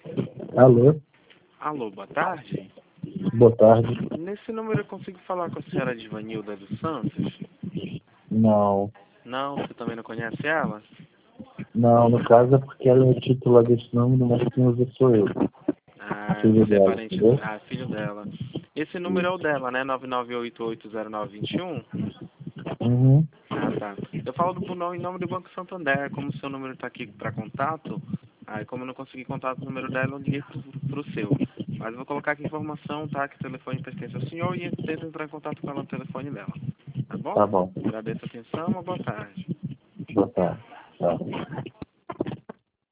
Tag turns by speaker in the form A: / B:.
A: Alô,
B: Alô, boa tarde.
A: boa tarde.
B: Nesse número eu consigo falar com a senhora Divanilda dos Santos?
A: Não,
B: Não, você também não conhece ela?
A: não, no caso é porque ela é titular desse número, mas quem usa sou eu,
B: Ah,
A: filho
B: você é
A: dela,
B: parente,
A: entendeu?
B: filho dela. Esse número é o dela, né? 99880921?
A: Uhum,
B: Ah, tá. Eu falo em nome do Banco Santander, como o seu número está aqui para contato, aí como eu não consegui contato o número dela, eu liguei pro seu. Mas eu vou colocar aqui informação, tá? Que o telefone pertence ao senhor e tenta entrar em contato com ela no telefone dela. Tá bom?
A: tá bom.
B: Agradeço a atenção, uma boa tarde.
A: Boa tarde. Tchau.